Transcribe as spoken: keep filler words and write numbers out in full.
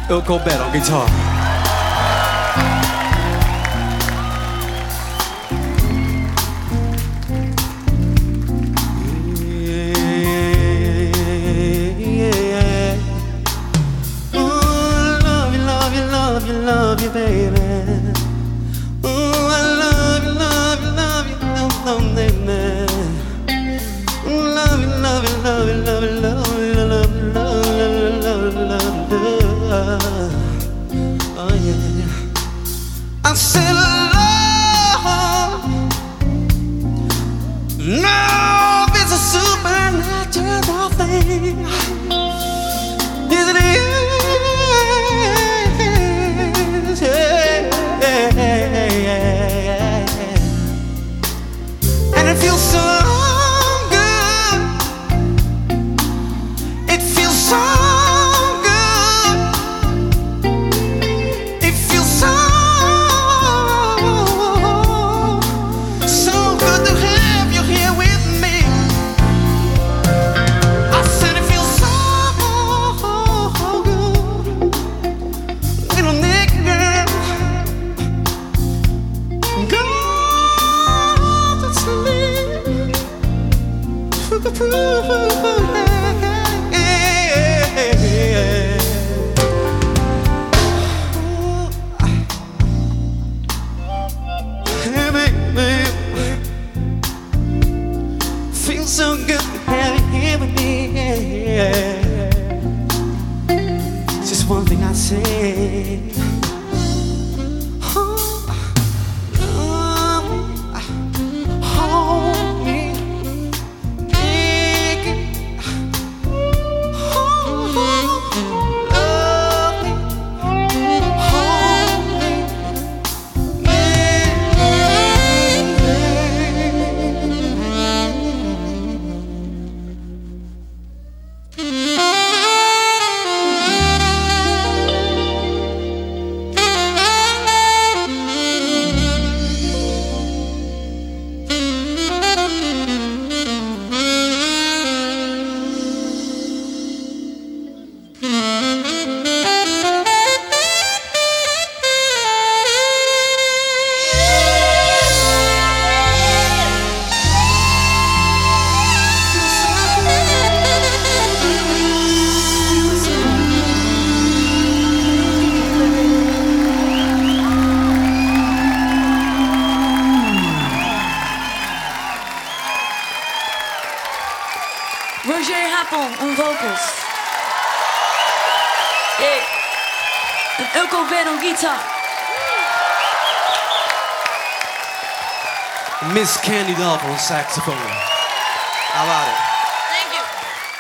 Ilko Bet on guitar. Love you, baby. Ooh, I love you, love you, love you, love, love, baby. Love you, love you, love you, love you, love you, love you, love you, love you, love you. Oh yeah. I said love. Love is a supernatural thing. Yes, it is. And it feels so good. It feels so good. It feels so, so good to have you here with me. I said it feels so good. Little nigga, go to sleep. Hey, baby, feels so good to have you here with me. Just one thing I say. Roger Hapon on vocals. Yeah. And Ilko Bet on guitar. Miss Candy Love on saxophone. How about it?